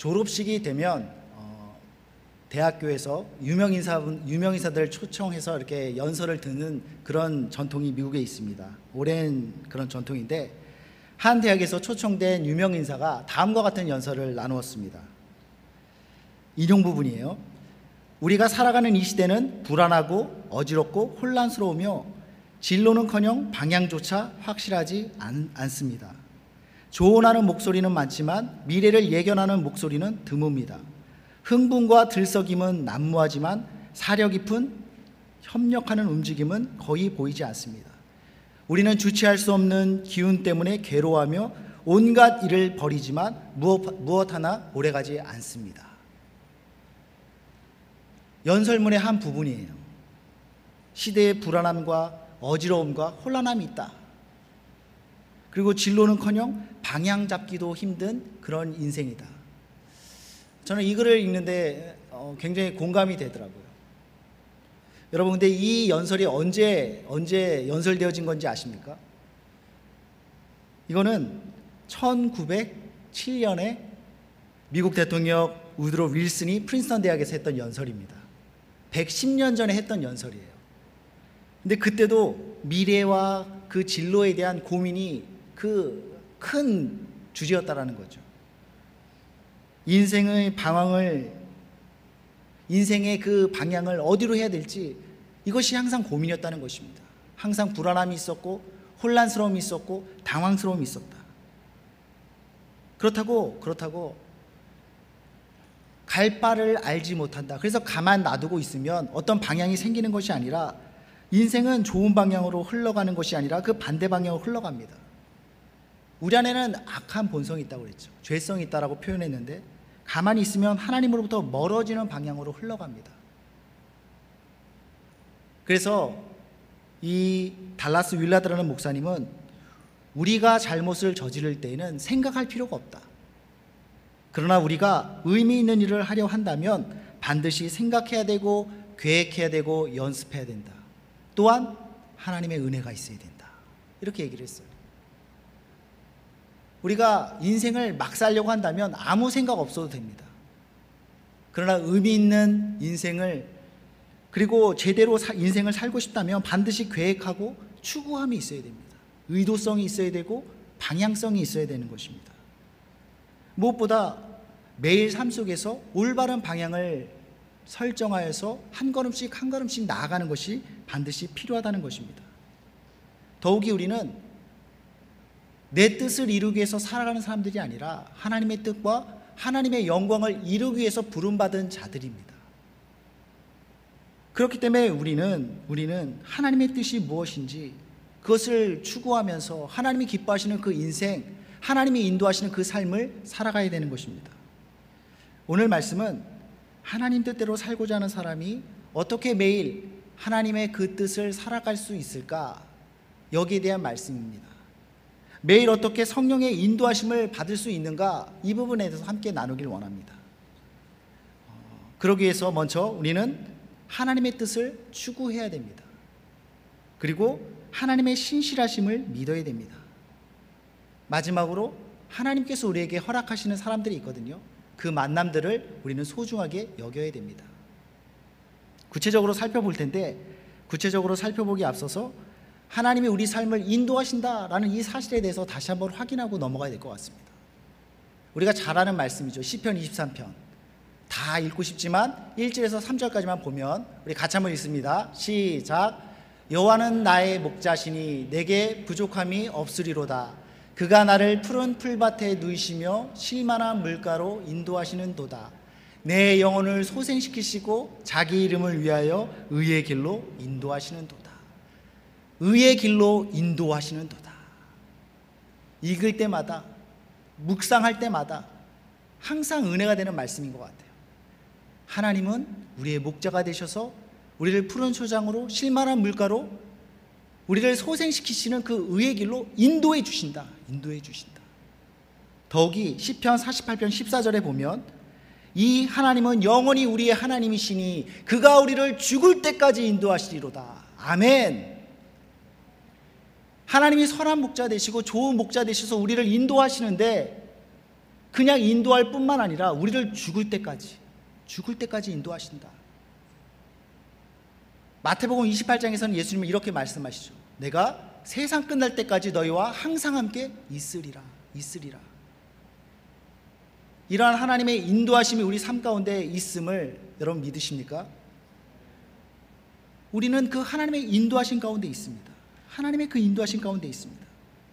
졸업식이 되면 대학교에서 유명인사들 초청해서 이렇게 연설을 듣는 그런 전통이 미국에 있습니다. 오랜 그런 전통인데, 한 대학에서 초청된 유명인사가 다음과 같은 연설을 나누었습니다. 인용 부분이에요. 우리가 살아가는 이 시대는 불안하고 어지럽고 혼란스러우며 진로는커녕 방향조차 확실하지 않습니다. 조언하는 목소리는 많지만 미래를 예견하는 목소리는 드뭅니다. 흥분과 들썩임은 난무하지만 사려 깊은 협력하는 움직임은 거의 보이지 않습니다. 우리는 주체할 수 없는 기운 때문에 괴로워하며 온갖 일을 벌이지만 무엇 하나 오래가지 않습니다. 연설문의 한 부분이에요. 시대의 불안함과 어지러움과 혼란함이 있다. 그리고 진로는커녕 방향 잡기도 힘든 그런 인생이다. 저는 이 글을 읽는데 굉장히 공감이 되더라고요. 여러분, 근데 이 연설이 언제 연설되어진 건지 아십니까? 이거는 1907년에 미국 대통령 우드로 윌슨이 프린스턴 대학에서 했던 연설입니다. 110년 전에 했던 연설이에요. 근데 그때도 미래와 그 진로에 대한 고민이 그 큰 주제였다라는 거죠. 인생의 그 방향을 어디로 해야 될지, 이것이 항상 고민이었다는 것입니다. 항상 불안함이 있었고 혼란스러움이 있었고 당황스러움이 있었다. 그렇다고 갈 바를 알지 못한다. 그래서 가만 놔두고 있으면 어떤 방향이 생기는 것이 아니라, 인생은 좋은 방향으로 흘러가는 것이 아니라 그 반대 방향으로 흘러갑니다. 우리 안에는 악한 본성이 있다고 그랬죠. 죄성이 있다라고 표현했는데, 가만히 있으면 하나님으로부터 멀어지는 방향으로 흘러갑니다. 그래서 이 달라스 윌라드라는 목사님은 우리가 잘못을 저지를 때에는 생각할 필요가 없다. 그러나 우리가 의미 있는 일을 하려 한다면 반드시 생각해야 되고 계획해야 되고 연습해야 된다. 또한 하나님의 은혜가 있어야 된다. 이렇게 얘기를 했어요. 우리가 인생을 막 살려고 한다면 아무 생각 없어도 됩니다. 그러나 의미 있는 인생을, 그리고 제대로 인생을 살고 싶다면 반드시 계획하고 추구함이 있어야 됩니다. 의도성이 있어야 되고 방향성이 있어야 되는 것입니다. 무엇보다 매일 삶 속에서 올바른 방향을 설정하여서 한 걸음씩 나아가는 것이 반드시 필요하다는 것입니다. 더욱이 우리는 내 뜻을 이루기 위해서 살아가는 사람들이 아니라 하나님의 뜻과 하나님의 영광을 이루기 위해서 부름받은 자들입니다. 그렇기 때문에 우리는 하나님의 뜻이 무엇인지 그것을 추구하면서 하나님이 기뻐하시는 그 인생, 하나님이 인도하시는 그 삶을 살아가야 되는 것입니다. 오늘 말씀은 하나님 뜻대로 살고자 하는 사람이 어떻게 매일 하나님의 그 뜻을 살아갈 수 있을까? 여기에 대한 말씀입니다. 매일 어떻게 성령의 인도하심을 받을 수 있는가? 이 부분에 대해서 함께 나누길 원합니다. 그러기 위해서 먼저 우리는 하나님의 뜻을 추구해야 됩니다. 그리고 하나님의 신실하심을 믿어야 됩니다. 마지막으로 하나님께서 우리에게 허락하시는 사람들이 있거든요. 그 만남들을 우리는 소중하게 여겨야 됩니다. 구체적으로 살펴볼 텐데, 구체적으로 살펴보기 앞서서 하나님이 우리 삶을 인도하신다라는 이 사실에 대해서 다시 한번 확인하고 넘어가야 될 것 같습니다. 우리가 잘 아는 말씀이죠. 시편 23편. 다 읽고 싶지만 1절에서 3절까지만 보면 우리 같이 한번 읽습니다. 시작. 여호와는 나의 목자시니 내게 부족함이 없으리로다. 그가 나를 푸른 풀밭에 누이시며 쉴만한 물가로 인도하시는 도다. 내 영혼을 소생시키시고 자기 이름을 위하여 의의 길로 인도하시는 도다. 의의 길로 인도하시는 도다. 읽을 때마다, 묵상할 때마다 항상 은혜가 되는 말씀인 것 같아요. 하나님은 우리의 목자가 되셔서 우리를 푸른 초장으로 쉴만한 물가로 우리를 소생시키시는 그 의의 길로 인도해 주신다. 더욱이 시편 48편 14절에 보면 이 하나님은 영원히 우리의 하나님이시니 그가 우리를 죽을 때까지 인도하시리로다. 아멘. 하나님이 선한 목자 되시고 좋은 목자 되셔서 우리를 인도하시는데, 그냥 인도할 뿐만 아니라 우리를 죽을 때까지 인도하신다. 마태복음 28장에서는 예수님은 이렇게 말씀하시죠. 내가 세상 끝날 때까지 너희와 항상 함께 있으리라. 이러한 하나님의 인도하심이 우리 삶 가운데 있음을 여러분 믿으십니까? 우리는 그 하나님의 인도하심 가운데 있습니다. 하나님의 그 인도하심 가운데 있습니다.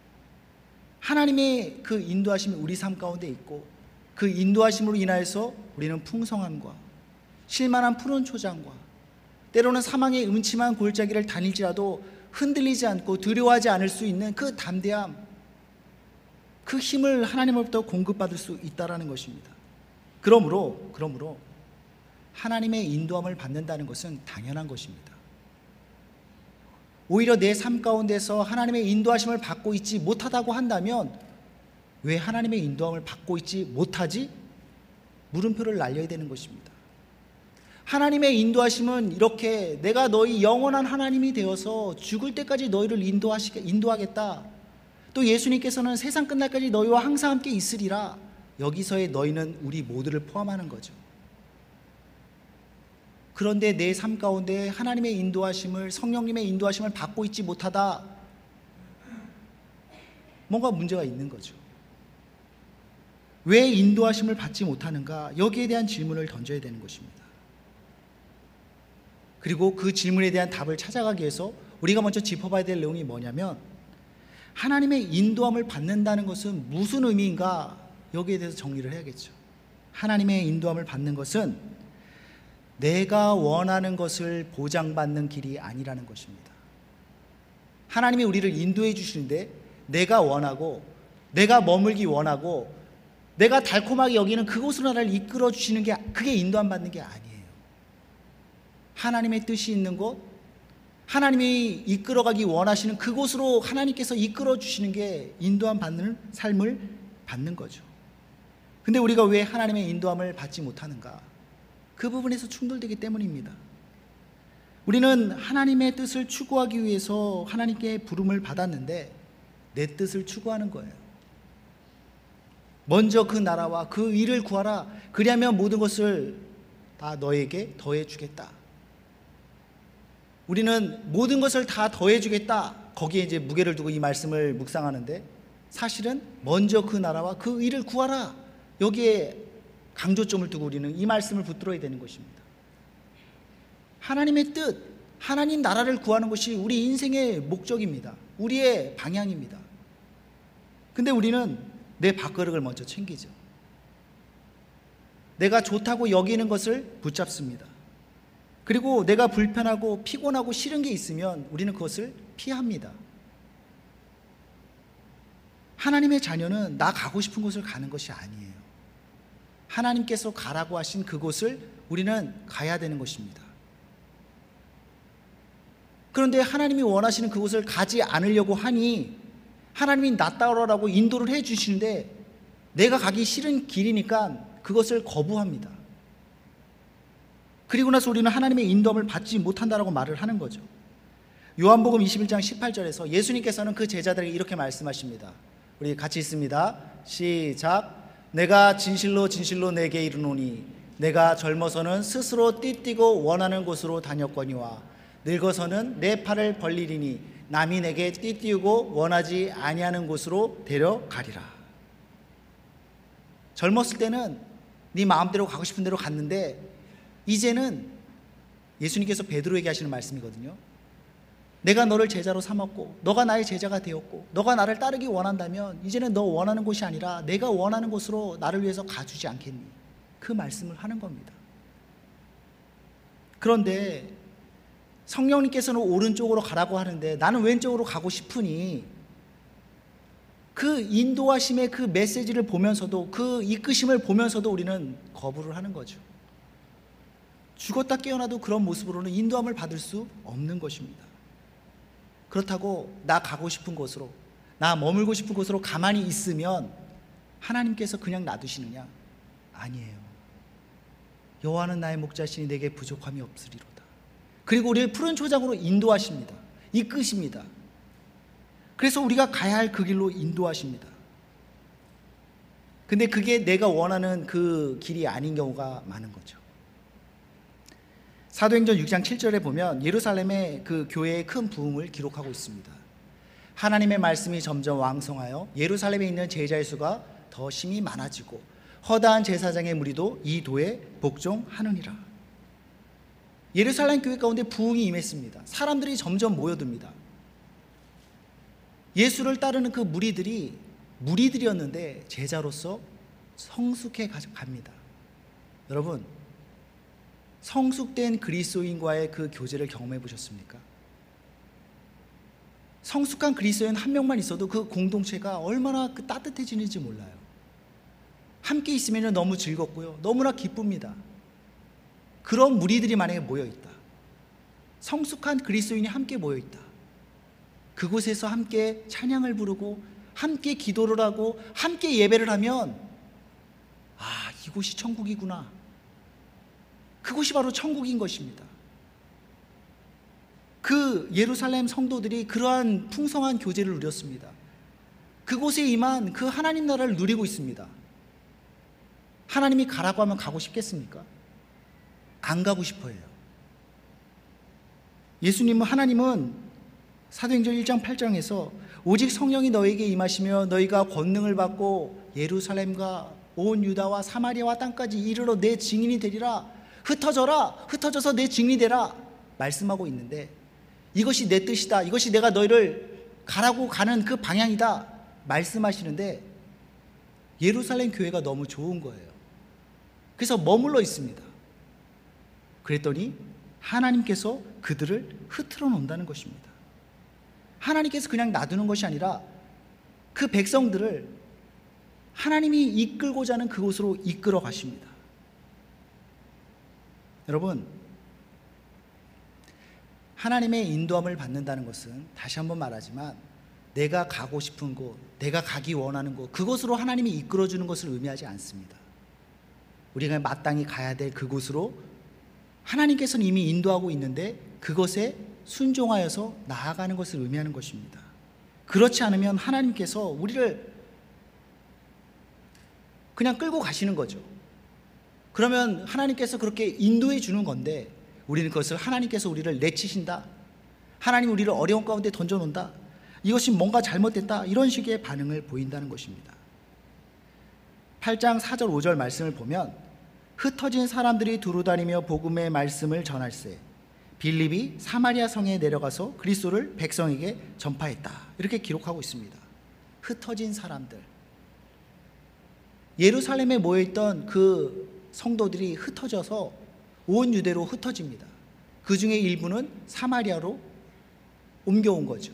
하나님의 그 인도하심이 우리 삶 가운데 있고, 그 인도하심으로 인하여서 우리는 풍성함과 실만한 푸른 초장과 때로는 사망의 음침한 골짜기를 다닐지라도 흔들리지 않고 두려워하지 않을 수 있는 그 담대함, 그 힘을 하나님으로부터 공급받을 수 있다는 것입니다. 그러므로 하나님의 인도함을 받는다는 것은 당연한 것입니다. 오히려 내 삶 가운데서 하나님의 인도하심을 받고 있지 못하다고 한다면 왜 하나님의 인도함을 받고 있지 못하지? 물음표를 날려야 되는 것입니다. 하나님의 인도하심은 이렇게 내가 너희 영원한 하나님이 되어서 죽을 때까지 너희를 인도하겠다. 또 예수님께서는 세상 끝날까지 너희와 항상 함께 있으리라. 여기서의 너희는 우리 모두를 포함하는 거죠. 그런데 내 삶 가운데 하나님의 인도하심을, 성령님의 인도하심을 받고 있지 못하다. 뭔가 문제가 있는 거죠. 왜 인도하심을 받지 못하는가? 여기에 대한 질문을 던져야 되는 것입니다. 그리고 그 질문에 대한 답을 찾아가기 위해서 우리가 먼저 짚어봐야 될 내용이 뭐냐면, 하나님의 인도함을 받는다는 것은 무슨 의미인가? 여기에 대해서 정리를 해야겠죠. 하나님의 인도함을 받는 것은 내가 원하는 것을 보장받는 길이 아니라는 것입니다. 하나님이 우리를 인도해 주시는데 내가 원하고, 내가 머물기 원하고, 내가 달콤하게 여기는 그곳으로 나를 이끌어 주시는 게, 그게 인도함 받는 게 아니에요. 하나님의 뜻이 있는 곳, 하나님이 이끌어가기 원하시는 그곳으로 하나님께서 이끌어 주시는 게 인도함 받는 삶을 받는 거죠. 근데 우리가 왜 하나님의 인도함을 받지 못하는가? 그 부분에서 충돌되기 때문입니다. 우리는 하나님의 뜻을 추구하기 위해서 하나님께 부름을 받았는데 내 뜻을 추구하는 거예요. 먼저 그 나라와 그 의를 구하라. 그리하면 모든 것을 다 너에게 더해주겠다. 우리는 모든 것을 다 더해주겠다. 거기에 이제 무게를 두고 이 말씀을 묵상하는데, 사실은 먼저 그 나라와 그 의를 구하라. 여기에 강조점을 두고 우리는 이 말씀을 붙들어야 되는 것입니다. 하나님의 뜻, 하나님 나라를 구하는 것이 우리 인생의 목적입니다. 우리의 방향입니다. 근데 우리는 내 밥그릇을 먼저 챙기죠. 내가 좋다고 여기는 것을 붙잡습니다. 그리고 내가 불편하고 피곤하고 싫은 게 있으면 우리는 그것을 피합니다. 하나님의 자녀는 나 가고 싶은 곳을 가는 것이 아니에요. 하나님께서 가라고 하신 그곳을 우리는 가야 되는 것입니다. 그런데 하나님이 원하시는 그곳을 가지 않으려고 하니 하나님이 나 따라라고 인도를 해 주시는데 내가 가기 싫은 길이니까 그것을 거부합니다. 그리고 나서 우리는 하나님의 인도함을 받지 못한다라고 말을 하는 거죠. 요한복음 21장 18절에서 예수님께서는 그 제자들에게 이렇게 말씀하십니다. 우리 같이 읽습니다. 시작. 내가 진실로 진실로 내게 이르노니 내가 젊어서는 스스로 띠띠고 원하는 곳으로 다녔거니와 늙어서는 내 팔을 벌리리니 남이 내게 띠띠우고 원하지 아니하는 곳으로 데려가리라. 젊었을 때는 네 마음대로 가고 싶은 대로 갔는데 이제는 예수님께서 베드로에게 하시는 말씀이거든요. 내가 너를 제자로 삼았고 너가 나의 제자가 되었고 너가 나를 따르기 원한다면 이제는 너 원하는 곳이 아니라 내가 원하는 곳으로 나를 위해서 가주지 않겠니? 그 말씀을 하는 겁니다. 그런데 성령님께서는 오른쪽으로 가라고 하는데 나는 왼쪽으로 가고 싶으니 그 인도하심의 그 메시지를 보면서도, 그 이끄심을 보면서도 우리는 거부를 하는 거죠. 죽었다 깨어나도 그런 모습으로는 인도함을 받을 수 없는 것입니다. 그렇다고 나 가고 싶은 곳으로, 나 머물고 싶은 곳으로 가만히 있으면 하나님께서 그냥 놔두시느냐? 아니에요. 여호와는 나의 목자시니 내게 부족함이 없으리로다. 그리고 우리를 푸른 초장으로 인도하십니다. 이끄십니다. 그래서 우리가 가야 할 그 길로 인도하십니다. 근데 그게 내가 원하는 그 길이 아닌 경우가 많은 거죠. 사도행전 6장 7절에 보면 예루살렘의 그 교회의 큰 부흥을 기록하고 있습니다. 하나님의 말씀이 점점 왕성하여 예루살렘에 있는 제자의 수가 더 심히 많아지고 허다한 제사장의 무리도 이 도에 복종하느니라. 예루살렘 교회 가운데 부흥이 임했습니다. 사람들이 점점 모여듭니다. 예수를 따르는 그 무리들이었는데 제자로서 성숙해 갑니다. 여러분, 성숙된 그리스도인과의 그 교제를 경험해 보셨습니까? 성숙한 그리스도인 한 명만 있어도 그 공동체가 얼마나 그 따뜻해지는지 몰라요. 함께 있으면 너무 즐겁고요, 너무나 기쁩니다. 그런 무리들이 만약에 모여있다, 성숙한 그리스도인이 함께 모여있다, 그곳에서 함께 찬양을 부르고 함께 기도를 하고 함께 예배를 하면, 아, 이곳이 천국이구나, 그곳이 바로 천국인 것입니다. 그 예루살렘 성도들이 그러한 풍성한 교제를 누렸습니다. 그곳에 임한 그 하나님 나라를 누리고 있습니다. 하나님이 가라고 하면 가고 싶겠습니까? 안 가고 싶어요. 하나님은 사도행전 1장 8장에서 오직 성령이 너에게 임하시며 너희가 권능을 받고 예루살렘과 온 유다와 사마리아와 땅까지 이르러 내 증인이 되리라. 흩어져서 내 증인이 되라 말씀하고 있는데, 이것이 내 뜻이다, 이것이 내가 너희를 가라고 가는 그 방향이다 말씀하시는데, 예루살렘 교회가 너무 좋은 거예요. 그래서 머물러 있습니다. 그랬더니 하나님께서 그들을 흐트러 놓는다는 것입니다. 하나님께서 그냥 놔두는 것이 아니라 그 백성들을 하나님이 이끌고자 하는 그곳으로 이끌어 가십니다. 여러분, 하나님의 인도함을 받는다는 것은, 다시 한번 말하지만, 내가 가고 싶은 곳, 내가 가기 원하는 곳, 그곳으로 하나님이 이끌어주는 것을 의미하지 않습니다. 우리가 마땅히 가야 될 그곳으로 하나님께서는 이미 인도하고 있는데 그것에 순종하여서 나아가는 것을 의미하는 것입니다. 그렇지 않으면 하나님께서 우리를 그냥 끌고 가시는 거죠. 그러면 하나님께서 그렇게 인도해 주는 건데, 우리는 그것을 하나님께서 우리를 내치신다, 하나님 우리를 어려운 가운데 던져놓는다, 이것이 뭔가 잘못됐다, 이런 식의 반응을 보인다는 것입니다. 8장 4절 5절 말씀을 보면, 흩어진 사람들이 두루다니며 복음의 말씀을 전할세 빌립이 사마리아 성에 내려가서 그리스도를 백성에게 전파했다, 이렇게 기록하고 있습니다. 흩어진 사람들, 예루살렘에 모여있던 그 성도들이 흩어져서 온 유대로 흩어집니다. 그 중에 일부는 사마리아로 옮겨온 거죠.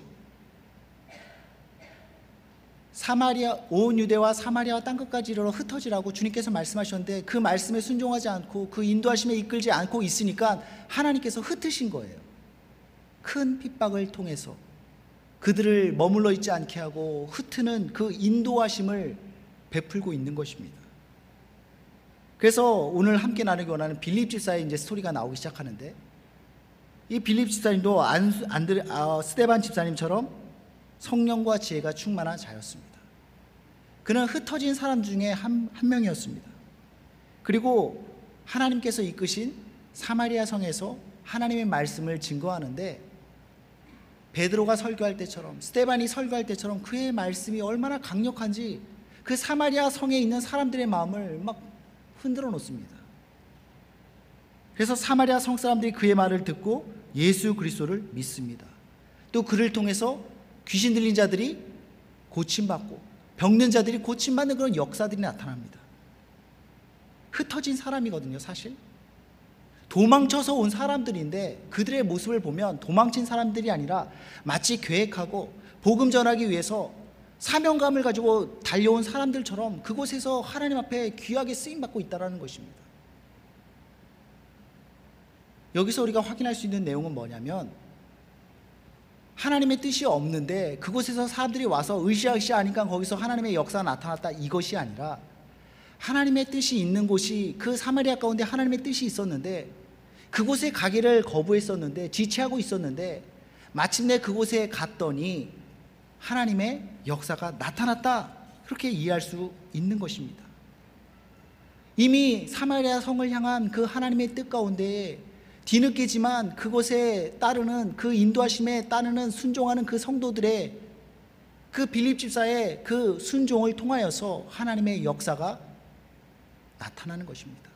온 유대와 사마리아 땅끝까지 이르러 흩어지라고 주님께서 말씀하셨는데, 그 말씀에 순종하지 않고 그 인도하심에 이끌지 않고 있으니까 하나님께서 흩으신 거예요. 큰 핍박을 통해서 그들을 머물러 있지 않게 하고 흩트는 그 인도하심을 베풀고 있는 것입니다. 그래서 오늘 함께 나누기 원하는 빌립 집사의 이제 스토리가 나오기 시작하는데, 이 빌립 집사님도 스데반 집사님처럼 성령과 지혜가 충만한 자였습니다. 그는 흩어진 사람 중에 한 명이었습니다. 그리고 하나님께서 이끄신 사마리아 성에서 하나님의 말씀을 증거하는데, 베드로가 설교할 때처럼, 스데반이 설교할 때처럼 그의 말씀이 얼마나 강력한지 그 사마리아 성에 있는 사람들의 마음을 막 흔들어 놓습니다. 그래서 사마리아 성 사람들이 그의 말을 듣고 예수 그리스도를 믿습니다. 또 그를 통해서 귀신 들린 자들이 고침받고 병든 자들이 고침받는 그런 역사들이 나타납니다. 흩어진 사람이거든요. 사실 도망쳐서 온 사람들인데, 그들의 모습을 보면 도망친 사람들이 아니라 마치 계획하고 복음 전하기 위해서 사명감을 가지고 달려온 사람들처럼 그곳에서 하나님 앞에 귀하게 쓰임받고 있다는 것입니다. 여기서 우리가 확인할 수 있는 내용은 뭐냐면, 하나님의 뜻이 없는데 그곳에서 사람들이 와서 으쌰으쌰 하니까 거기서 하나님의 역사가 나타났다, 이것이 아니라 하나님의 뜻이 있는 곳이, 그 사마리아 가운데 하나님의 뜻이 있었는데 그곳에 가기를 거부했었는데, 지체하고 있었는데, 마침내 그곳에 갔더니 하나님의 역사가 나타났다, 그렇게 이해할 수 있는 것입니다. 이미 사마리아 성을 향한 그 하나님의 뜻 가운데 뒤늦게지만 그곳에 따르는 그 인도하심에 따르는 순종하는 그 성도들의 그 빌립 집사의 그 순종을 통하여서 하나님의 역사가 나타나는 것입니다.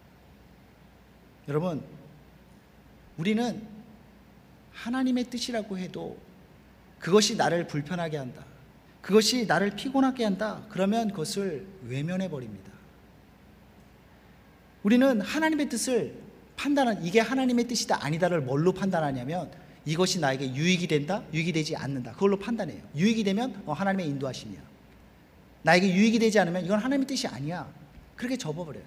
여러분, 우리는 하나님의 뜻이라고 해도 그것이 나를 불편하게 한다, 그것이 나를 피곤하게 한다, 그러면 그것을 외면해 버립니다. 우리는 하나님의 뜻을 이게 하나님의 뜻이다 아니다를 뭘로 판단하냐면 이것이 나에게 유익이 된다, 유익이 되지 않는다, 그걸로 판단해요. 유익이 되면 하나님의 인도하심이야. 나에게 유익이 되지 않으면 이건 하나님의 뜻이 아니야. 그렇게 접어버려요.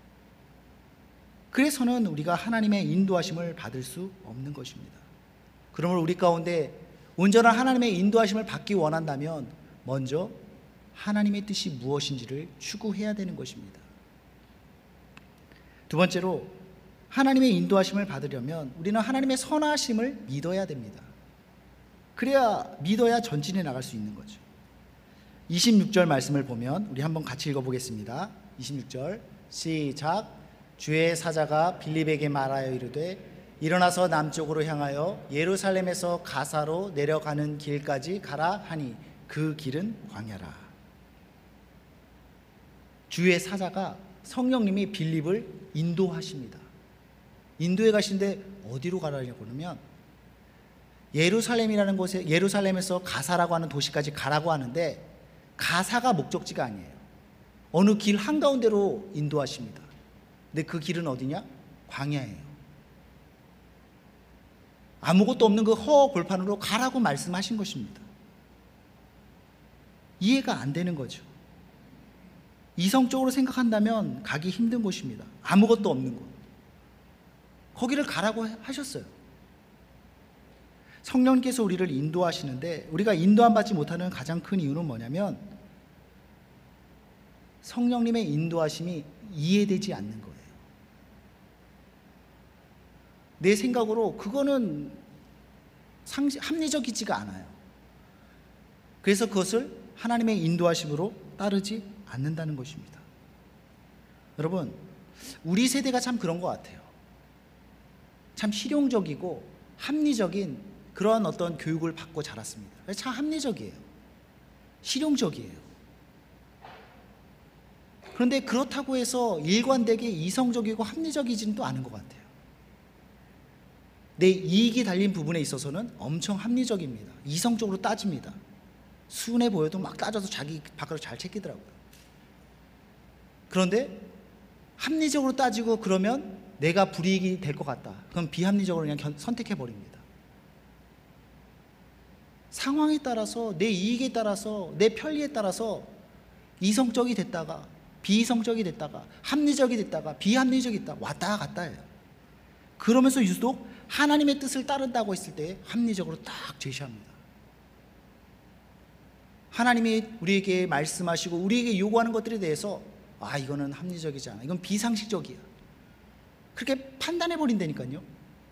그래서는 우리가 하나님의 인도하심을 받을 수 없는 것입니다. 그러므로 우리 가운데 온전한 하나님의 인도하심을 받기 원한다면 먼저 하나님의 뜻이 무엇인지를 추구해야 되는 것입니다. 두 번째로, 하나님의 인도하심을 받으려면 우리는 하나님의 선하심을 믿어야 됩니다. 믿어야 전진해 나갈 수 있는 거죠. 26절 말씀을 보면 우리 한번 같이 읽어보겠습니다. 26절 시작. 주의 사자가 빌립에게 말하여 이르되 일어나서 남쪽으로 향하여 예루살렘에서 가사로 내려가는 길까지 가라 하니 그 길은 광야라. 주의 사자가 성령님이 빌립을 인도하십니다. 인도에 가시는데 어디로 가라냐고 그러면 예루살렘이라는 곳에, 예루살렘에서 가사라고 하는 도시까지 가라고 하는데 가사가 목적지가 아니에요. 어느 길 한가운데로 인도하십니다. 근데 그 길은 어디냐? 광야예요. 아무것도 없는 그 허허벌판으로 가라고 말씀하신 것입니다. 이해가 안 되는 거죠. 이성적으로 생각한다면 가기 힘든 곳입니다. 아무것도 없는 곳. 거기를 가라고 하셨어요. 성령께서 우리를 인도하시는데 우리가 인도함 받지 못하는 가장 큰 이유는 뭐냐면 성령님의 인도하심이 이해되지 않는 거예요. 내 생각으로 그거는 합리적이지가 않아요. 그래서 그것을 하나님의 인도하심으로 따르지 않는다는 것입니다. 여러분, 우리 세대가 참 그런 것 같아요. 참 실용적이고 합리적인 그런 어떤 교육을 받고 자랐습니다. 참 합리적이에요. 실용적이에요. 그런데 그렇다고 해서 일관되게 이성적이고 합리적이지는 또 않은 것 같아요. 내 이익이 달린 부분에 있어서는 엄청 합리적입니다. 이성적으로 따집니다. 순해 보여도 막 따져서 자기 밖으로 잘 챙기더라고요. 그런데 합리적으로 따지고 그러면 내가 불이익이 될 것 같다. 그럼 비합리적으로 그냥 선택해버립니다. 상황에 따라서, 내 이익에 따라서, 내 편리에 따라서 이성적이 됐다가 비이성적이 됐다가 합리적이 됐다가 비합리적이 됐다가 왔다 갔다 해요. 그러면서 유독 하나님의 뜻을 따른다고 했을 때 합리적으로 딱 제시합니다. 하나님이 우리에게 말씀하시고 우리에게 요구하는 것들에 대해서 이거는 합리적이지 않아, 이건 비상식적이야, 그렇게 판단해버린다니까요.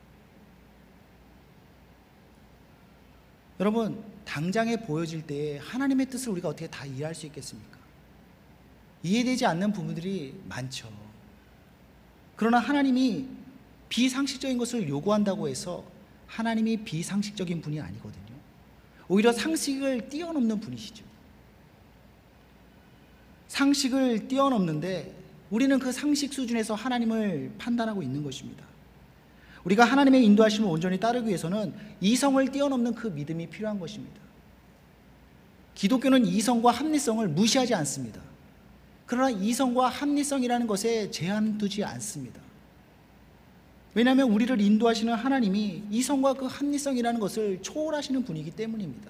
여러분, 당장에 보여질 때 하나님의 뜻을 우리가 어떻게 다 이해할 수 있겠습니까? 이해되지 않는 부분들이 많죠. 그러나 하나님이 비상식적인 것을 요구한다고 해서 하나님이 비상식적인 분이 아니거든요. 오히려 상식을 뛰어넘는 분이시죠. 상식을 뛰어넘는데 우리는 그 상식 수준에서 하나님을 판단하고 있는 것입니다. 우리가 하나님의 인도하심을 온전히 따르기 위해서는 이성을 뛰어넘는 그 믿음이 필요한 것입니다. 기독교는 이성과 합리성을 무시하지 않습니다. 그러나 이성과 합리성이라는 것에 제한 두지 않습니다. 왜냐하면 우리를 인도하시는 하나님이 이성과 그 합리성이라는 것을 초월하시는 분이기 때문입니다.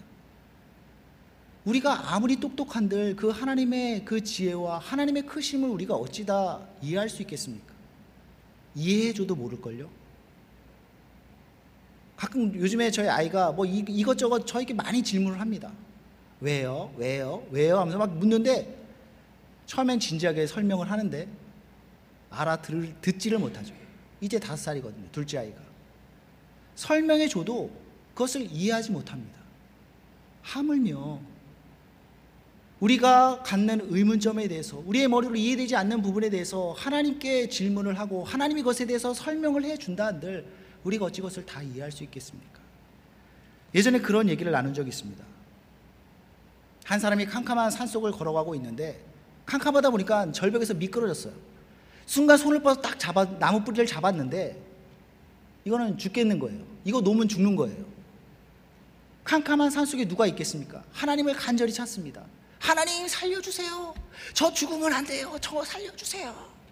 우리가 아무리 똑똑한들 그 하나님의 그 지혜와 하나님의 크심을 우리가 어찌다 이해할 수 있겠습니까? 이해해줘도 모를걸요? 가끔 요즘에 저희 아이가 뭐 이것저것 저에게 많이 질문을 합니다. 왜요? 왜요? 왜요? 하면서 막 묻는데 처음엔 진지하게 설명을 하는데 듣지를 못하죠. 이제 5살이거든요. 둘째 아이가. 설명해줘도 그것을 이해하지 못합니다. 하물며 우리가 갖는 의문점에 대해서, 우리의 머리로 이해되지 않는 부분에 대해서 하나님께 질문을 하고 하나님이 그것에 대해서 설명을 해준다 한들 우리가 어찌 그것을 다 이해할 수 있겠습니까? 예전에 그런 얘기를 나눈 적이 있습니다. 한 사람이 캄캄한 산속을 걸어가고 있는데 캄캄하다 보니까 절벽에서 미끄러졌어요. 순간 손을 뻗어서 딱 나무 뿌리를 잡았는데 이거는 죽겠는 거예요. 이거 놓으면 죽는 거예요. 캄캄한 산속에 누가 있겠습니까? 하나님을 간절히 찾습니다. 하나님 살려주세요. 저 죽으면 안 돼요. 저 살려주세요.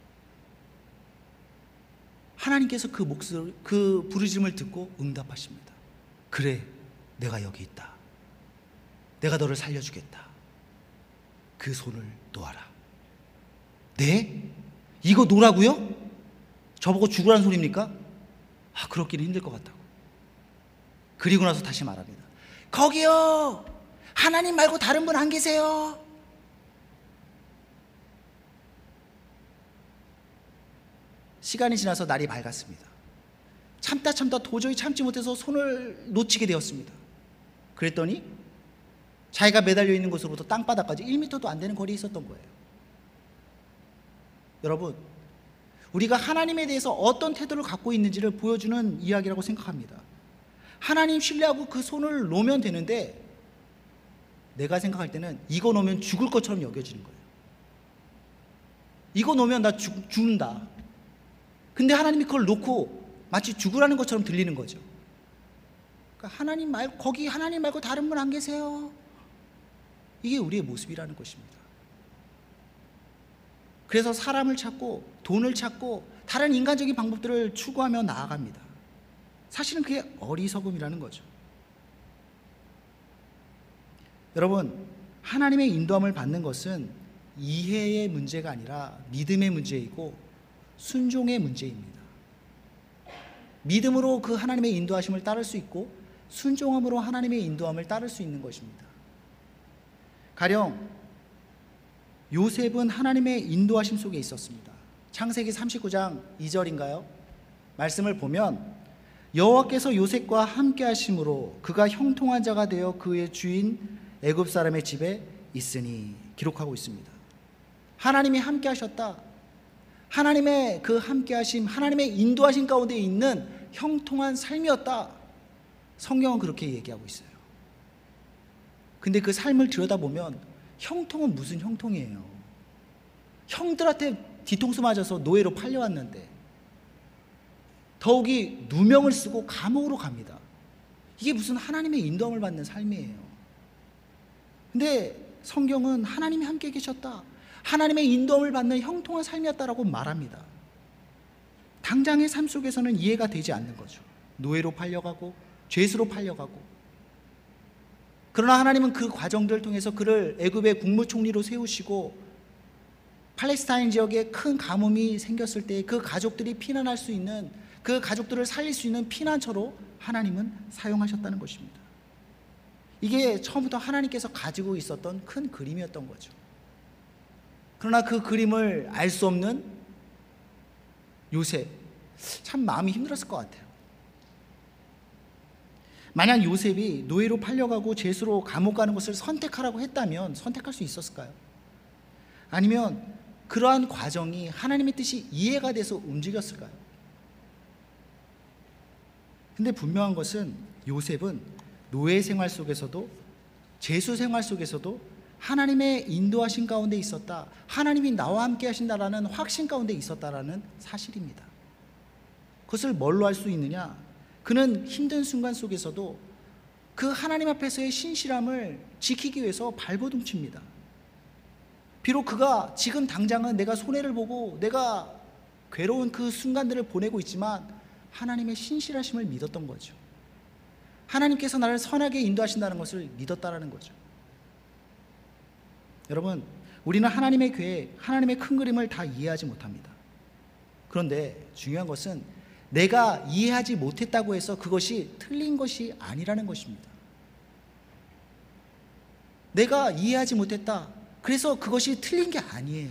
하나님께서 그 부르짖음을 듣고 응답하십니다. 그래, 내가 여기 있다. 내가 너를 살려주겠다. 그 손을 놓아라. 네? 이거 놓으라고요? 저보고 죽으라는 소리입니까? 그렇기는 힘들 것 같다고. 그리고 나서 다시 말합니다. 거기요, 하나님 말고 다른 분 안 계세요? 시간이 지나서 날이 밝았습니다. 참다 도저히 참지 못해서 손을 놓치게 되었습니다. 그랬더니 자기가 매달려 있는 곳으로부터 땅바닥까지 1m도 안 되는 거리에 있었던 거예요. 여러분, 우리가 하나님에 대해서 어떤 태도를 갖고 있는지를 보여주는 이야기라고 생각합니다. 하나님 신뢰하고 그 손을 놓으면 되는데 내가 생각할 때는 이거 놓으면 죽을 것처럼 여겨지는 거예요. 이거 놓으면 나 죽는다. 근데 하나님이 그걸 놓고 마치 죽으라는 것처럼 들리는 거죠. 그러니까 거기 하나님 말고 다른 분 안 계세요? 이게 우리의 모습이라는 것입니다. 그래서 사람을 찾고 돈을 찾고 다른 인간적인 방법들을 추구하며 나아갑니다. 사실은 그게 어리석음이라는 거죠. 여러분, 하나님의 인도함을 받는 것은 이해의 문제가 아니라 믿음의 문제이고 순종의 문제입니다. 믿음으로 그 하나님의 인도하심을 따를 수 있고 순종함으로 하나님의 인도함을 따를 수 있는 것입니다. 가령 요셉은 하나님의 인도하심 속에 있었습니다. 창세기 39장 2절인가요? 말씀을 보면 여호와께서 요셉과 함께 하심으로 그가 형통한 자가 되어 그의 주인 애굽 사람의 집에 있으니 기록하고 있습니다. 하나님이 함께 하셨다. 하나님의 그 함께 하심, 하나님의 인도하심 가운데 있는 형통한 삶이었다. 성경은 그렇게 얘기하고 있어요. 근데 그 삶을 들여다보면 형통은 무슨 형통이에요? 형들한테 뒤통수 맞아서 노예로 팔려왔는데 더욱이 누명을 쓰고 감옥으로 갑니다. 이게 무슨 하나님의 인도함을 받는 삶이에요. 근데 성경은 하나님이 함께 계셨다, 하나님의 인도함을 받는 형통한 삶이었다라고 말합니다. 당장의 삶 속에서는 이해가 되지 않는 거죠. 노예로 팔려가고 죄수로 팔려가고. 그러나 하나님은 그 과정들을 통해서 그를 애굽의 국무총리로 세우시고 팔레스타인 지역에 큰 가뭄이 생겼을 때 그 가족들이 피난할 수 있는, 그 가족들을 살릴 수 있는 피난처로 하나님은 사용하셨다는 것입니다. 이게 처음부터 하나님께서 가지고 있었던 큰 그림이었던 거죠. 그러나 그 그림을 알 수 없는 요셉, 참 마음이 힘들었을 것 같아요. 만약 요셉이 노예로 팔려가고 죄수로 감옥 가는 것을 선택하라고 했다면 선택할 수 있었을까요? 아니면 그러한 과정이 하나님의 뜻이 이해가 돼서 움직였을까요? 근데 분명한 것은 요셉은 노예 생활 속에서도 죄수 생활 속에서도 하나님의 인도하신 가운데 있었다, 하나님이 나와 함께 하신다라는 확신 가운데 있었다라는 사실입니다. 그것을 뭘로 알 수 있느냐? 그는 힘든 순간 속에서도 그 하나님 앞에서의 신실함을 지키기 위해서 발버둥칩니다. 비록 그가 지금 당장은 내가 손해를 보고 내가 괴로운 그 순간들을 보내고 있지만 하나님의 신실하심을 믿었던 거죠. 하나님께서 나를 선하게 인도하신다는 것을 믿었다라는 거죠. 여러분, 우리는 하나님의 계획, 하나님의 큰 그림을 다 이해하지 못합니다. 그런데 중요한 것은 내가 이해하지 못했다고 해서 그것이 틀린 것이 아니라는 것입니다. 내가 이해하지 못했다, 그래서 그것이 틀린 게 아니에요.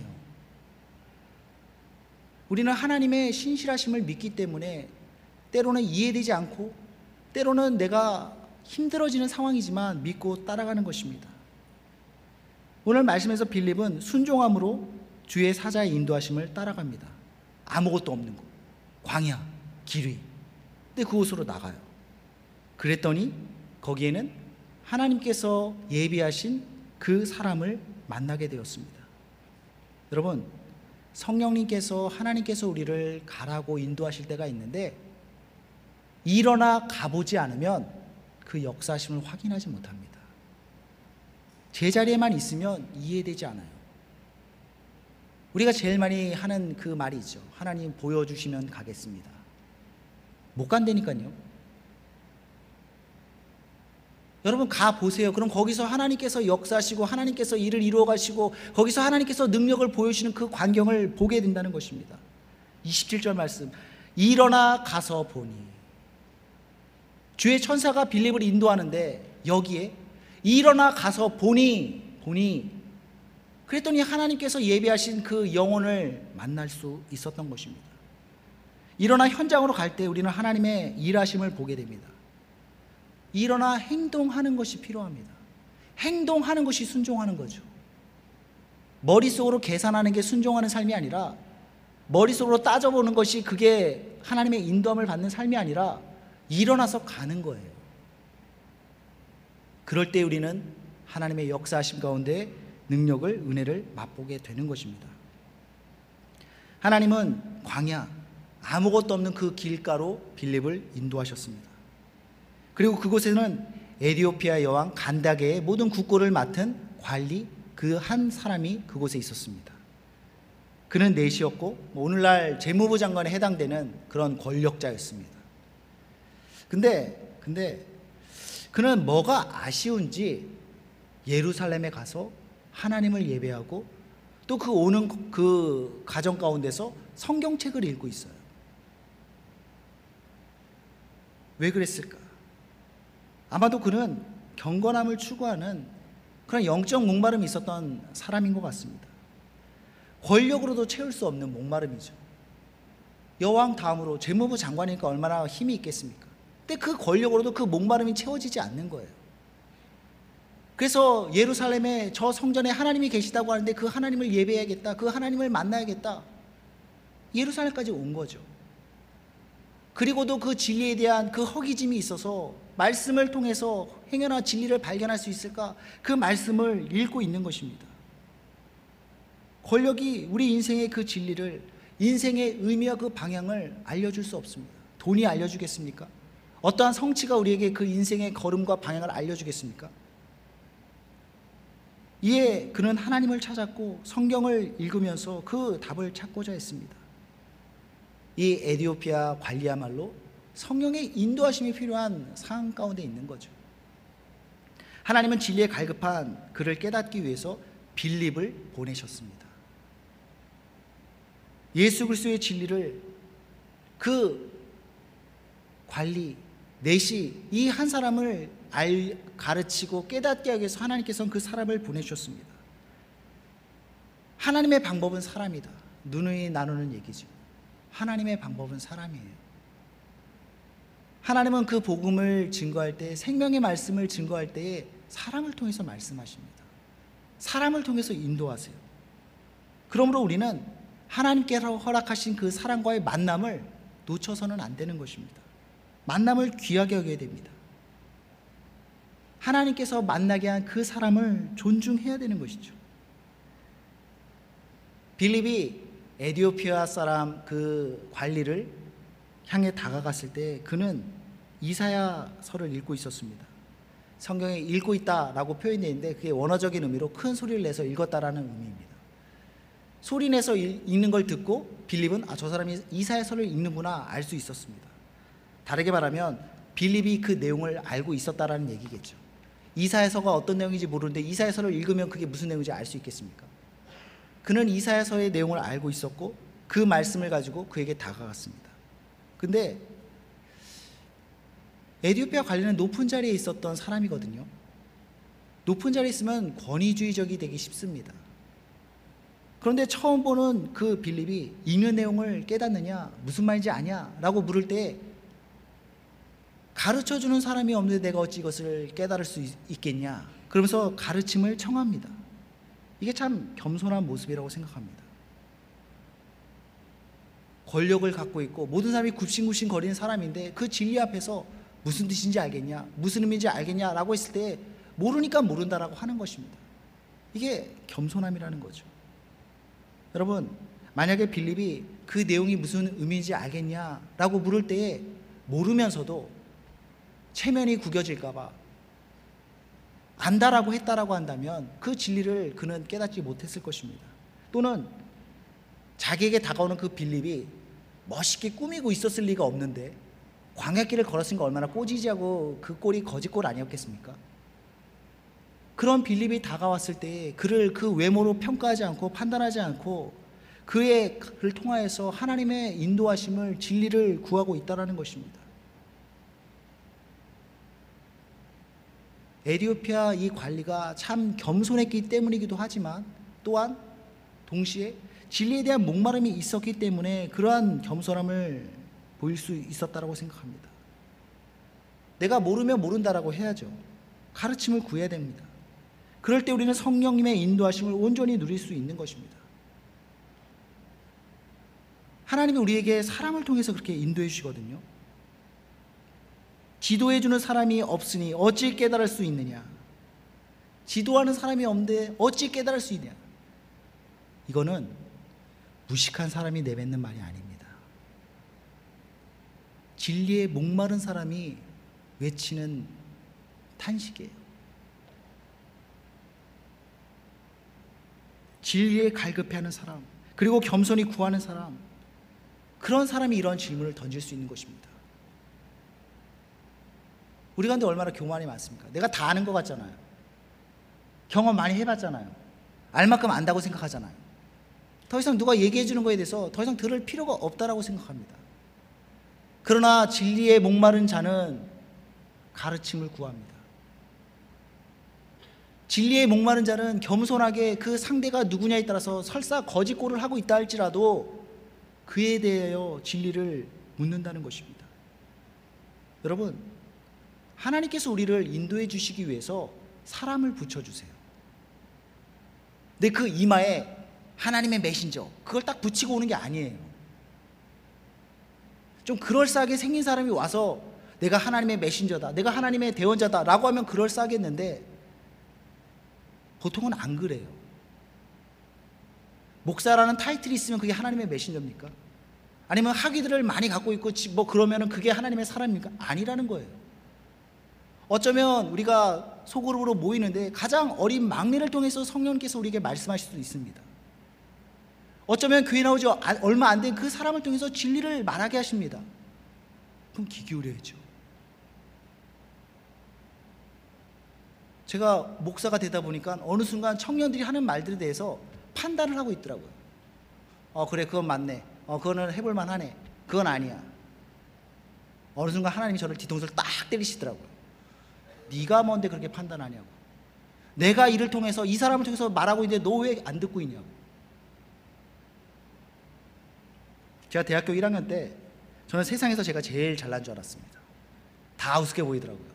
우리는 하나님의 신실하심을 믿기 때문에 때로는 이해되지 않고 때로는 내가 힘들어지는 상황이지만 믿고 따라가는 것입니다. 오늘 말씀에서 빌립은 순종함으로 주의 사자의 인도하심을 따라갑니다. 아무것도 없는 곳, 광야, 길 위. 근데 그곳으로 나가요. 그랬더니 거기에는 하나님께서 예비하신 그 사람을 만나게 되었습니다. 여러분, 성령님께서, 하나님께서 우리를 가라고 인도하실 때가 있는데 일어나 가보지 않으면 그 역사심을 확인하지 못합니다. 제자리에만 있으면 이해되지 않아요. 우리가 제일 많이 하는 그 말이 있죠. 하나님 보여주시면 가겠습니다. 못 간다니까요. 여러분 가보세요. 그럼 거기서 하나님께서 역사하시고 하나님께서 일을 이루어 가시고 거기서 하나님께서 능력을 보여주시는 그 광경을 보게 된다는 것입니다. 27절 말씀, 일어나 가서 보니. 주의 천사가 빌립을 인도하는데 여기에 일어나 가서 보니 그랬더니 하나님께서 예비하신 그 영혼을 만날 수 있었던 것입니다. 일어나 현장으로 갈 때 우리는 하나님의 일하심을 보게 됩니다. 일어나 행동하는 것이 필요합니다. 행동하는 것이 순종하는 거죠. 머릿속으로 계산하는 게 순종하는 삶이 아니라, 머릿속으로 따져보는 것이 그게 하나님의 인도함을 받는 삶이 아니라 일어나서 가는 거예요. 그럴 때 우리는 하나님의 역사하심 가운데 능력을, 은혜를 맛보게 되는 것입니다. 하나님은 광야, 아무것도 없는 그 길가로 빌립을 인도하셨습니다. 그리고 그곳에는 에디오피아 여왕 간다게의 모든 국고를 맡은 관리 그 한 사람이 그곳에 있었습니다. 그는 내시였고 오늘날 재무부 장관에 해당되는 그런 권력자였습니다. 근데 그는 뭐가 아쉬운지 예루살렘에 가서 하나님을 예배하고 또 그 오는 그 가정 가운데서 성경책을 읽고 있어요. 왜 그랬을까? 아마도 그는 경건함을 추구하는 그런 영적 목마름이 있었던 사람인 것 같습니다. 권력으로도 채울 수 없는 목마름이죠. 여왕 다음으로 재무부 장관이니까 얼마나 힘이 있겠습니까? 근데 그 권력으로도 그 목마름이 채워지지 않는 거예요. 그래서 예루살렘에 저 성전에 하나님이 계시다고 하는데 그 하나님을 예배해야겠다, 그 하나님을 만나야겠다, 예루살렘까지 온 거죠. 그리고도 그 진리에 대한 그 허기짐이 있어서 말씀을 통해서 행여나 진리를 발견할 수 있을까, 그 말씀을 읽고 있는 것입니다. 권력이 우리 인생의 그 진리를, 인생의 의미와 그 방향을 알려줄 수 없습니다. 돈이 알려주겠습니까? 어떠한 성취가 우리에게 그 인생의 걸음과 방향을 알려주겠습니까? 이에 그는 하나님을 찾았고 성경을 읽으면서 그 답을 찾고자 했습니다. 이 에디오피아 관리야말로 성령의 인도하심이 필요한 상황 가운데 있는 거죠. 하나님은 진리에 갈급한 그를 깨닫기 위해서 빌립을 보내셨습니다. 예수 그리스도의 진리를 그 관리, 내시, 이 한 사람을 가르치고 깨닫게 하기 위해서 하나님께서는 그 사람을 보내주셨습니다. 하나님의 방법은 사람이다. 누누이 나누는 얘기죠. 하나님의 방법은 사람이에요. 하나님은 그 복음을 증거할 때, 생명의 말씀을 증거할 때에 사람을 통해서 말씀하십니다. 사람을 통해서 인도하세요. 그러므로 우리는 하나님께서 허락하신 그 사람과의 만남을 놓쳐서는 안 되는 것입니다. 만남을 귀하게 여겨야 됩니다. 하나님께서 만나게 한 그 사람을 존중해야 되는 것이죠. 빌립이 에디오피아 사람 그 관리를 향해 다가갔을 때 그는 이사야서를 읽고 있었습니다. 성경에 읽고 있다라고 표현되어 있는데 그게 원어적인 의미로 큰 소리를 내서 읽었다라는 의미입니다. 소리 내서 읽는 걸 듣고 빌립은 저 사람이 이사야서를 읽는구나 알 수 있었습니다. 다르게 말하면 빌립이 그 내용을 알고 있었다라는 얘기겠죠. 이사야서가 어떤 내용인지 모르는데 이사야서를 읽으면 그게 무슨 내용인지 알 수 있겠습니까? 그는 이사야서의 내용을 알고 있었고 그 말씀을 가지고 그에게 다가갔습니다. 근데 에디오피아 관리는 높은 자리에 있었던 사람이거든요. 높은 자리에 있으면 권위주의적이 되기 쉽습니다. 그런데 처음 보는 그 빌립이 읽는 내용을 깨닫느냐, 무슨 말인지 아냐 라고 물을 때 가르쳐주는 사람이 없는데 내가 어찌 이것을 깨달을 수 있겠냐, 그러면서 가르침을 청합니다. 이게 참 겸손한 모습이라고 생각합니다. 권력을 갖고 있고 모든 사람이 굽신굽신 거리는 사람인데 그 진리 앞에서 무슨 뜻인지 알겠냐, 무슨 의미인지 알겠냐라고 했을 때 모르니까 모른다라고 하는 것입니다. 이게 겸손함이라는 거죠. 여러분, 만약에 빌립이 그 내용이 무슨 의미인지 알겠냐라고 물을 때에 모르면서도 체면이 구겨질까 봐 안다라고 했다라고 한다면 그 진리를 그는 깨닫지 못했을 것입니다. 또는 자기에게 다가오는 그 빌립이 멋있게 꾸미고 있었을 리가 없는데 광야길을 걸었으니까 얼마나 꼬지지하고 그 꼴이 거짓꼴 아니었겠습니까? 그런 빌립이 다가왔을 때 그를 그 외모로 평가하지 않고 판단하지 않고 그를 통하여서 하나님의 인도하심을, 진리를 구하고 있다는 것입니다. 에티오피아 이 관리가 참 겸손했기 때문이기도 하지만 또한 동시에 진리에 대한 목마름이 있었기 때문에 그러한 겸손함을 보일 수 있었다고 생각합니다. 내가 모르면 모른다라고 해야죠. 가르침을 구해야 됩니다. 그럴 때 우리는 성령님의 인도하심을 온전히 누릴 수 있는 것입니다. 하나님이 우리에게 사람을 통해서 그렇게 인도해 주시거든요. 지도해 주는 사람이 없으니 어찌 깨달을 수 있느냐. 지도하는 사람이 없는데 어찌 깨달을 수 있냐. 이거는 무식한 사람이 내뱉는 말이 아닙니다. 진리에 목마른 사람이 외치는 탄식이에요. 진리에 갈급해하는 사람, 그리고 겸손히 구하는 사람, 그런 사람이 이런 질문을 던질 수 있는 것입니다. 우리 가운데 얼마나 교만이 많습니까? 내가 다 아는 것 같잖아요. 경험 많이 해봤잖아요. 알 만큼 안다고 생각하잖아요. 더 이상 누가 얘기해 주는 거에 대해서 더 이상 들을 필요가 없다라고 생각합니다. 그러나 진리에 목마른 자는 가르침을 구합니다. 진리에 목마른 자는 겸손하게 그 상대가 누구냐에 따라서 설사 거짓골을 하고 있다 할지라도 그에 대하여 진리를 묻는다는 것입니다. 여러분, 하나님께서 우리를 인도해 주시기 위해서 사람을 붙여주세요. 근데 그 이마에 하나님의 메신저, 그걸 딱 붙이고 오는 게 아니에요. 좀 그럴싸하게 생긴 사람이 와서 내가 하나님의 메신저다, 내가 하나님의 대원자다 라고 하면 그럴싸하겠는데 보통은 안 그래요. 목사라는 타이틀이 있으면 그게 하나님의 메신저입니까? 아니면 학위들을 많이 갖고 있고 뭐 그러면은 그게 하나님의 사람입니까? 아니라는 거예요. 어쩌면 우리가 소그룹으로 모이는데 가장 어린 막내를 통해서 성령께서 우리에게 말씀하실 수도 있습니다. 어쩌면 교회 나오지 얼마 안 된 그 사람을 통해서 진리를 말하게 하십니다. 그럼 귀 기울여야죠. 제가 목사가 되다 보니까 어느 순간 청년들이 하는 말들에 대해서 판단을 하고 있더라고요. 그래, 그건 맞네. 그거는 해볼 만하네. 그건 아니야. 어느 순간 하나님이 저를 뒤통수를 딱 때리시더라고요. 네가 뭔데 그렇게 판단하냐고. 내가 이를 통해서, 이 사람을 통해서 말하고 있는데 너 왜 안 듣고 있냐고. 제가 대학교 1학년 때 저는 세상에서 제가 제일 잘난 줄 알았습니다. 다 우습게 보이더라고요.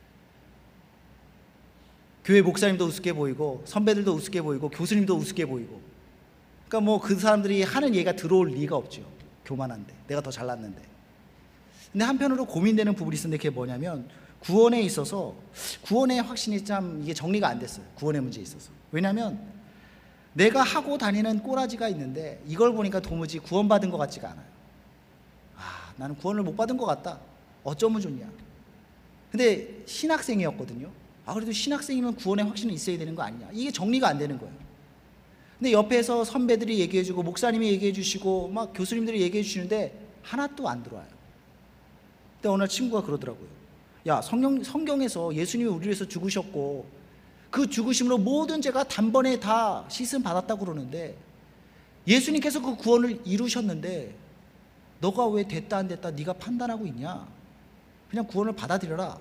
교회 목사님도 우습게 보이고 선배들도 우습게 보이고 교수님도 우습게 보이고, 그러니까 뭐 그 사람들이 하는 얘기가 들어올 리가 없죠. 교만한데, 내가 더 잘났는데. 근데 한편으로 고민되는 부분이 있었는데 그게 뭐냐면 구원에 있어서 구원의 확신이 참 이게 정리가 안 됐어요. 구원의 문제에 있어서. 왜냐하면 내가 하고 다니는 꼬라지가 있는데 이걸 보니까 도무지 구원받은 것 같지가 않아요. 나는 구원을 못 받은 것 같다. 어쩌면 좋냐. 근데 신학생이었거든요. 그래도 신학생이면 구원의 확신은 있어야 되는 거 아니냐. 이게 정리가 안 되는 거예요. 근데 옆에서 선배들이 얘기해주고 목사님이 얘기해주시고 막 교수님들이 얘기해주시는데 하나도 안 들어와요. 근데 어느 날 친구가 그러더라고요. 야, 성경에서 예수님이 우리를 위해서 죽으셨고 그 죽으심으로 모든 죄가 단번에 다 씻음 받았다고 그러는데 예수님께서 그 구원을 이루셨는데 너가 왜 됐다 안 됐다 네가 판단하고 있냐. 그냥 구원을 받아들여라.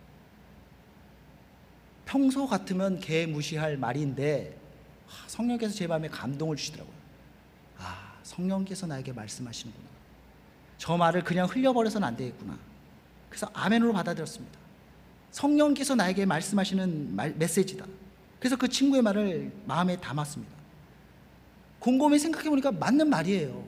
평소 같으면 개 무시할 말인데 성령께서 제 마음에 감동을 주시더라고요. 성령께서 나에게 말씀하시는구나. 저 말을 그냥 흘려버려서는 안 되겠구나. 그래서 아멘으로 받아들였습니다. 성령께서 나에게 말씀하시는 메시지다. 그래서 그 친구의 말을 마음에 담았습니다. 곰곰이 생각해보니까 맞는 말이에요.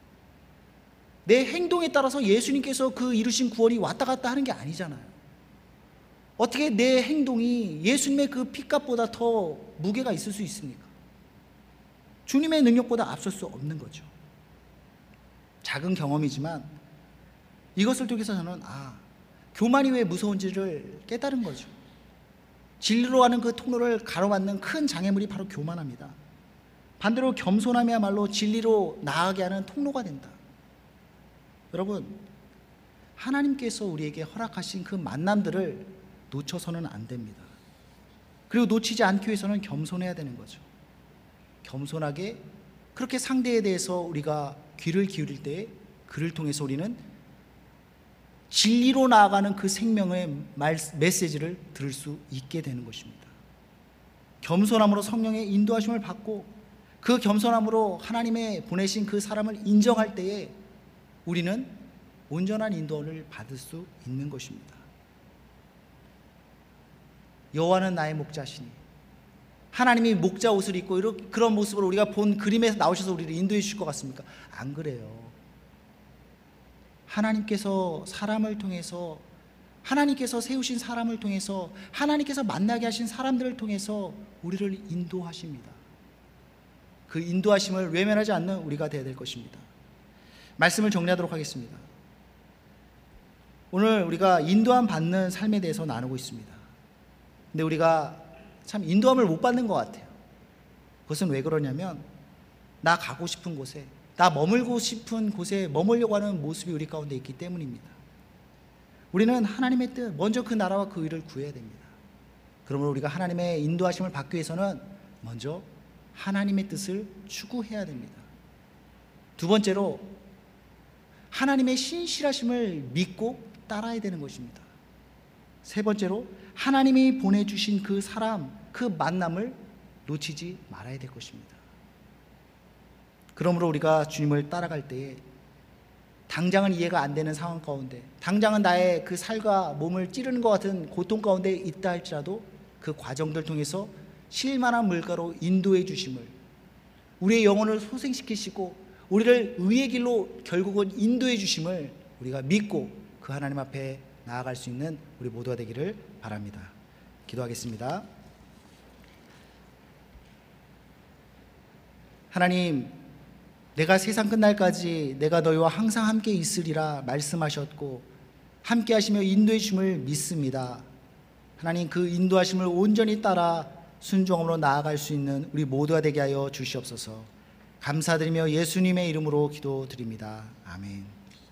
내 행동에 따라서 예수님께서 그 이루신 구원이 왔다 갔다 하는 게 아니잖아요. 어떻게 내 행동이 예수님의 그 핏값보다 더 무게가 있을 수 있습니까? 주님의 능력보다 앞설 수 없는 거죠. 작은 경험이지만 이것을 통해서 저는 교만이 왜 무서운지를 깨달은 거죠. 진리로 하는 그 통로를 가로막는 큰 장애물이 바로 교만합니다. 반대로 겸손함이야말로 진리로 나아가게 하는 통로가 된다. 여러분, 하나님께서 우리에게 허락하신 그 만남들을 놓쳐서는 안 됩니다. 그리고 놓치지 않기 위해서는 겸손해야 되는 거죠. 겸손하게 그렇게 상대에 대해서 우리가 귀를 기울일 때 그를 통해서 우리는 진리로 나아가는 그 생명의 메시지를 들을 수 있게 되는 것입니다. 겸손함으로 성령의 인도하심을 받고 그 겸손함으로 하나님의 보내신 그 사람을 인정할 때에 우리는 온전한 인도를 받을 수 있는 것입니다. 여호와는 나의 목자시니, 하나님이 목자 옷을 입고 그런 모습으로 우리가 본 그림에서 나오셔서 우리를 인도해 주실 것 같습니까? 안 그래요. 하나님께서 사람을 통해서, 하나님께서 세우신 사람을 통해서, 하나님께서 만나게 하신 사람들을 통해서 우리를 인도하십니다. 그 인도하심을 외면하지 않는 우리가 되어야 될 것입니다. 말씀을 정리하도록 하겠습니다. 오늘 우리가 인도함 받는 삶에 대해서 나누고 있습니다. 근데 우리가 참 인도함을 못 받는 것 같아요. 그것은 왜 그러냐면 나 가고 싶은 곳에, 나 머물고 싶은 곳에 머물려고 하는 모습이 우리 가운데 있기 때문입니다. 우리는 하나님의 뜻, 먼저 그 나라와 그 의를 구해야 됩니다. 그러므로 우리가 하나님의 인도하심을 받기 위해서는 먼저 하나님의 뜻을 추구해야 됩니다. 두 번째로 하나님의 신실하심을 믿고 따라야 되는 것입니다. 세 번째로 하나님이 보내주신 그 사람, 그 만남을 놓치지 말아야 될 것입니다. 그러므로 우리가 주님을 따라갈 때에 당장은 이해가 안 되는 상황 가운데, 당장은 나의 그 살과 몸을 찌르는 것 같은 고통 가운데 있다 할지라도 그 과정들 통해서 실만한 물가로 인도해 주심을, 우리의 영혼을 소생시키시고 우리를 의의 길로 결국은 인도해 주심을 우리가 믿고 그 하나님 앞에 나아갈 수 있는 우리 모두가 되기를 바랍니다. 기도하겠습니다. 하나님, 내가 세상 끝날까지 내가 너희와 항상 함께 있으리라 말씀하셨고 함께 하시며 인도해 주심을 믿습니다. 하나님, 그 인도하심을 온전히 따라 순종함으로 나아갈 수 있는 우리 모두가 되게 하여 주시옵소서. 감사드리며 예수님의 이름으로 기도드립니다. 아멘.